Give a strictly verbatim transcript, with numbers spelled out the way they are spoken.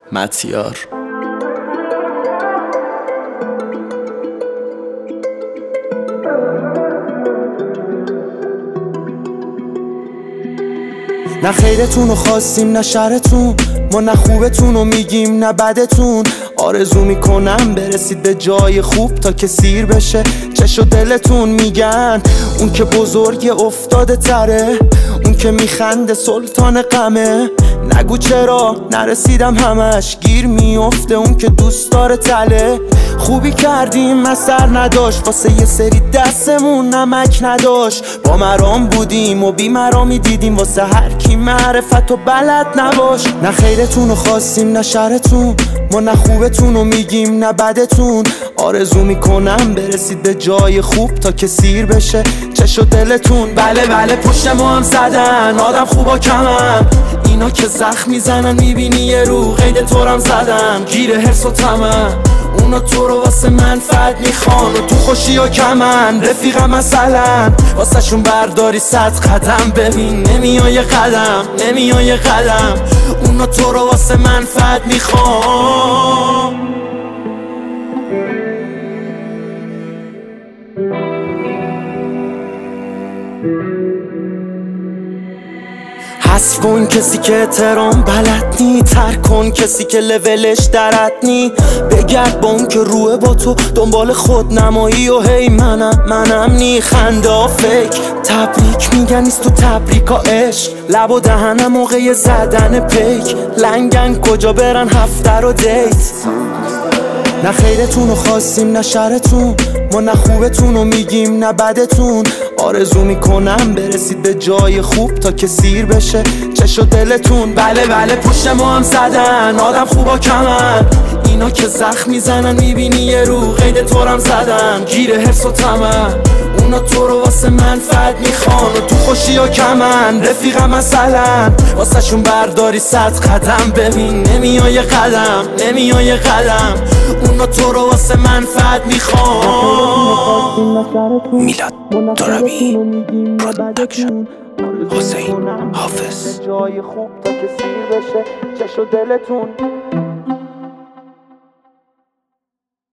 متیار. نه خیرتون رو خواستیم نه شرتون، ما نه خوبتون رو میگیم نه بدتون. آرزو میکنم برسید به جای خوب تا که سیر بشه چش و دلتون. میگن اون که بزرگ افتاده تره، اون که میخنده سلطان غمه. نگو چرا نرسیدم همش، گیر میفته اون که دوست داره تله. خوبی کردیم اثر نداشت، واسه یه سری دستمون نمک نداشت. با مرام بودیم و بی مرامی دیدیم، واسه هر کی معرفت و بلد نباش. نه خیرتون رو خواستیم نه شرتون، ما نه خوبتون رو میگیم نه بدتون. آرزو میکنم برسید به جای خوب تا که سیر بشه چش و دلتون. بله بله پشت ما هم زدن آدم خوبا کمن، اینا که زخم میزنن میبینی یه رو قید طورم زدن. گیره حرص و طمع اونا تو رو واسه منفعت میخوان و تو خوشی و کمن. رفیقم مثلا واسه شون برداری صد قدم، ببین نمیای قدم نمیای قدم. اونا تو رو واسه منفعت میخوان. حذف کن کسی که احترام بلد نی، ترک کن کسی که لولش درد نی. بگرد با اون که روه با تو دنبال خود نمایی و هی منم منم نی. خنده ها فیک تبریک میگن نیست تو تبریک ها عشق. لب و دهنم موقع زدن پیک، لنگن کجا برن هفته رو دیت. نه خیرتون رو خواستیم نه شرتون، ما نه خوبتون رو میگیم نه بدتون. آرزو میکنم برسید به جای خوب تا که سیر بشه چش و دلتون. بله بله پشت ما هم زدن آدم خوبا کمن، اینا که زخم میزنن میبینی یه رو قید طورم زدن. گیره حرص و طمع اونا تو رو واسه منفعت میخوان و تو خوشی و کمن. رفیقم مثلا واسه شون برداری صد قدم، ببین نمیای قدم نمیای قدم. اونا تو رو واسه منفعت میخوان. میلاد ترابی پروداکشن، حسین حافظ. جای خوب تا که سیر بشه چش و دلتون.